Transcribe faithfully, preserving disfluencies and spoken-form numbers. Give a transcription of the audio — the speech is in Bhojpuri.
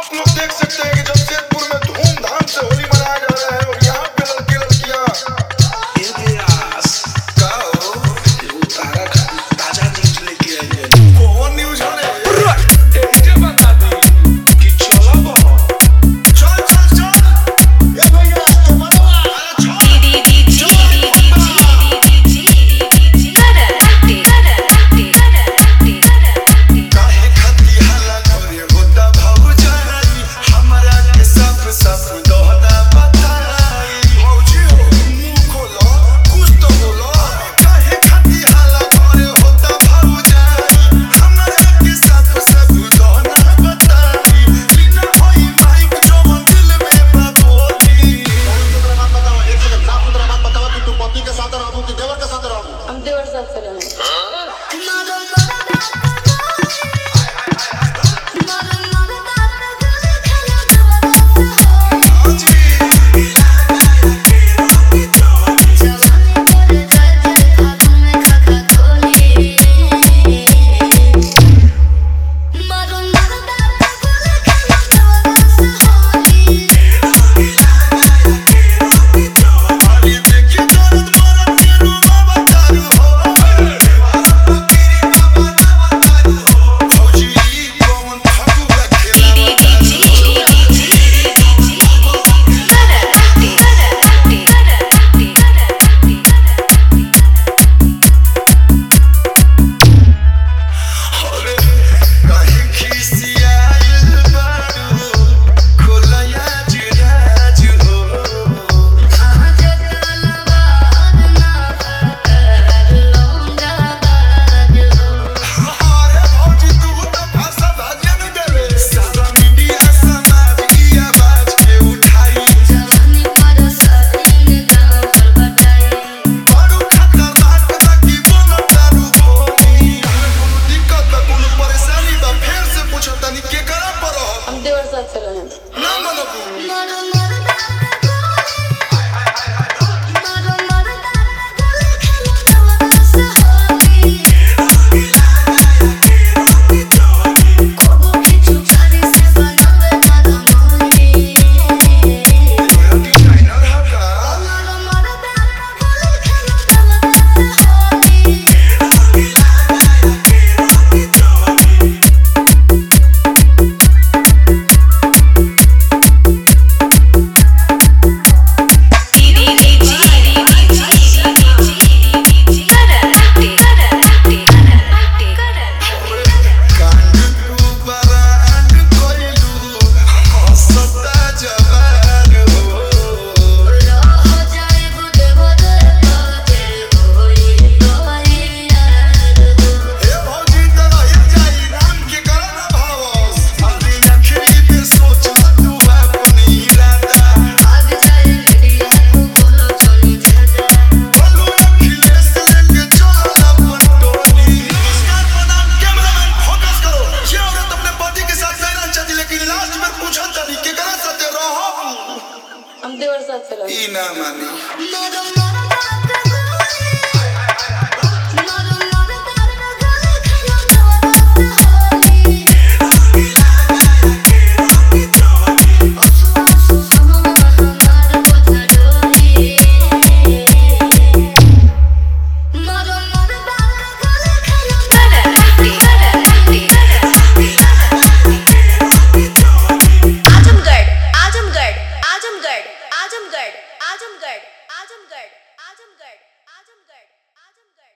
आप लोग देख सकते हैं कि जमशेदपुर में धूमधाम से होली मनाया जा रहा है और यहाँ पे लड़के लड़कियाँ इतिहास का उतारा ताजा न्यूज लेके आई है। कौन न्यूज है रे? मुझे बता दी कि चलो चल चल चल ए भैया तो बनवा दी दी दी हम देवर साथ चला ई ना मानी आजमगढ़ आजमगढ़ आजमगढ़ आजमगढ़ आजमगढ़ आजमगढ़